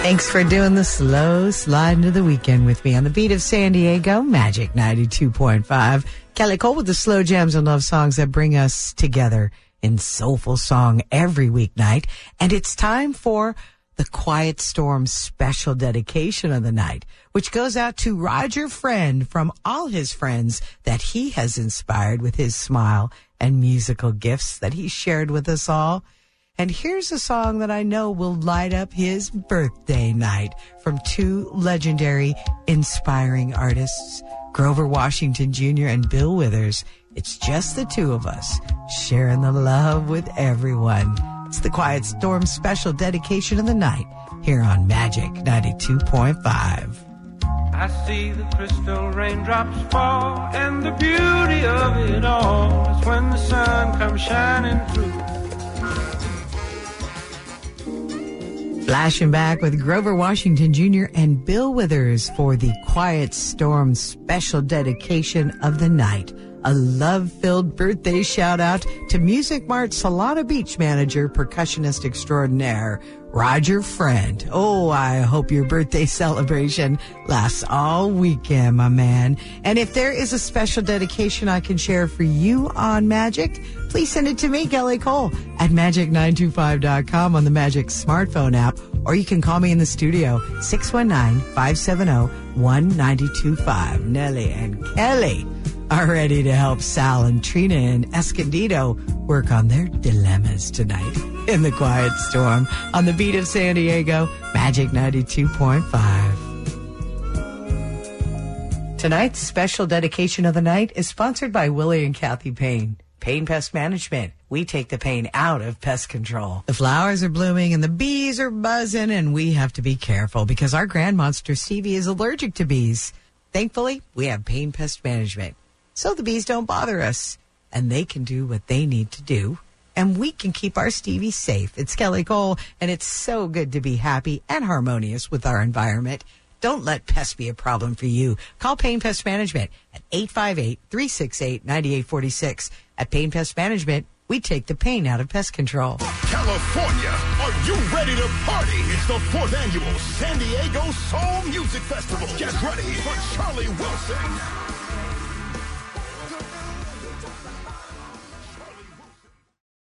Thanks for doing the slow slide into the weekend with me on the beat of San Diego, Magic 92.5. Kelly Cole with the slow jams and love songs that bring us together in soulful song every weeknight. And it's time for the Quiet Storm special dedication of the night, which goes out to Roger Friend from all his friends that he has inspired with his smile and musical gifts that he shared with us all. And here's a song that I know will light up his birthday night from two legendary, inspiring artists, Grover Washington Jr. and Bill Withers. It's just the two of us sharing the love with everyone. It's the Quiet Storm special dedication of the night here on Magic 92.5. I see the crystal raindrops fall, and the beauty of it all is when the sun comes shining through. Flashing back with Grover Washington Jr. and Bill Withers for the Quiet Storm special dedication of the night. A love-filled birthday shout-out to Music Mart Solana Beach manager, percussionist extraordinaire, Roger Friend. Oh, I hope your birthday celebration lasts all weekend, my man. And if there is a special dedication I can share for you on Magic, please send it to me, Kelly Cole, at magic925.com on the Magic smartphone app, or you can call me in the studio, 619-570-1925. Nellie and Kelly are ready to help Sal and Trina and Escondido work on their dilemmas tonight in the Quiet Storm on the beat of San Diego, Magic 92.5. Tonight's special dedication of the night is sponsored by Willie and Kathy Payne. Payne Pest Management. We take the pain out of pest control. The flowers are blooming and the bees are buzzing, and we have to be careful because our grand monster Stevie is allergic to bees. Thankfully, we have Payne Pest Management, so the bees don't bother us, and they can do what they need to do, and we can keep our Stevie safe. It's Kelly Cole, and it's so good to be happy and harmonious with our environment. Don't let pests be a problem for you. Call Payne Pest Management at 858-368-9846. At Payne Pest Management, we take the pain out of pest control. California, are you ready to party? It's the 4th annual San Diego Soul Music Festival. Get ready for Charlie Wilson,